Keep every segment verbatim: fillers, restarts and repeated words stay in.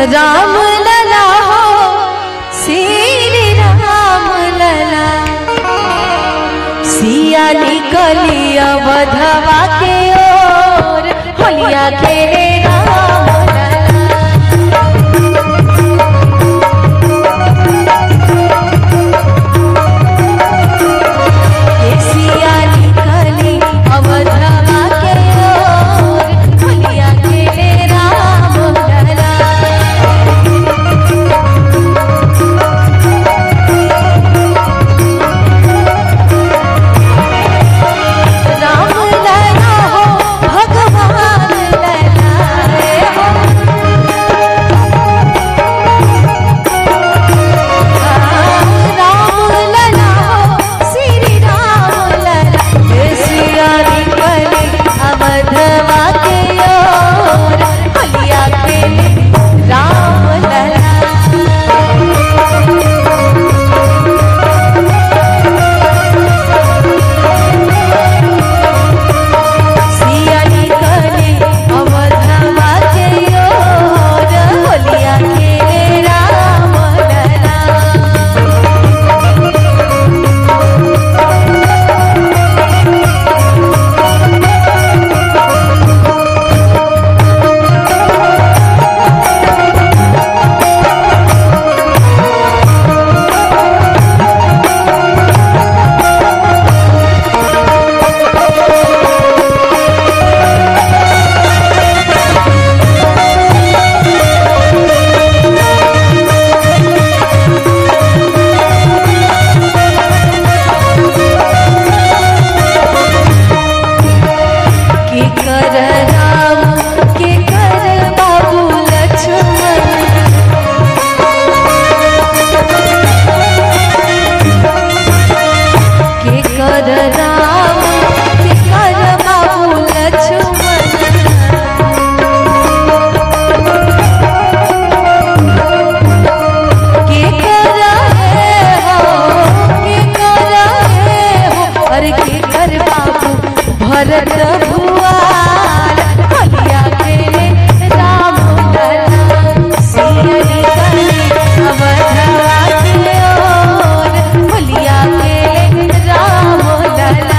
राम लला हो श्री राम लला, सिया निकली अवधवा के ओर, होलिया खेले राम लला। सिया निकली अवधवा के ओर, होलिया खेले राम लला। राम लला हो भगवान लला हो, राम लला हो श्री राम लला, सिया निकली अवधवा के ओर, होलिया खेले राम लला। सिया निकली अवधवा के ओर, होलिया खेले राम लला। के कर राम के कर बाबू लक्ष्मण, के कर राम के कर बाबू लक्ष्मण, के कर हे हो के कर हे हो, अरे के कर बाबू भरत भुआल, होलिया खेले राम लला। सिया निकली अवधवा के ओर, होलिया खेले राम लला।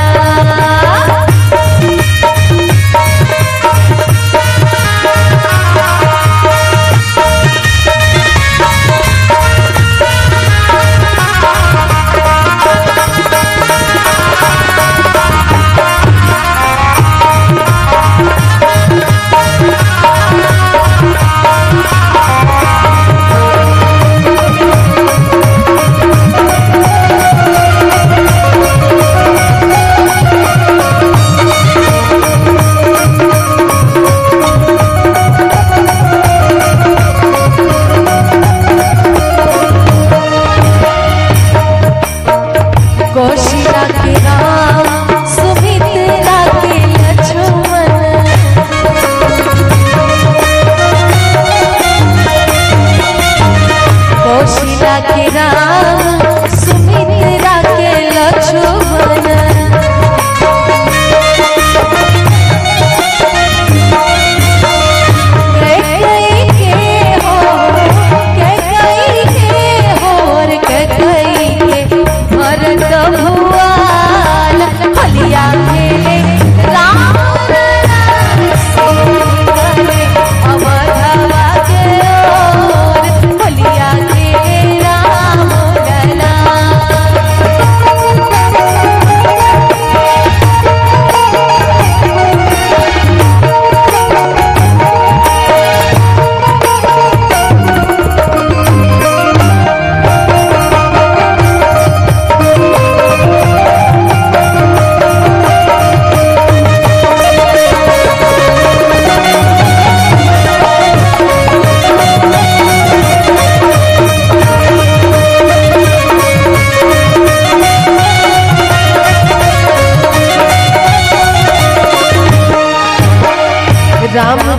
कौशिला के राम सुमित्रा के लक्ष्मण, कौशिला के राम सुमित्रा के लक्ष्मण, कैकेयी के हो कैकेयी के हो, और कैकेयी के भरत भुआल, होलिया खेले राम लला। सिया निकली अवधवा के ओर, होलिया खेले राम लला। राम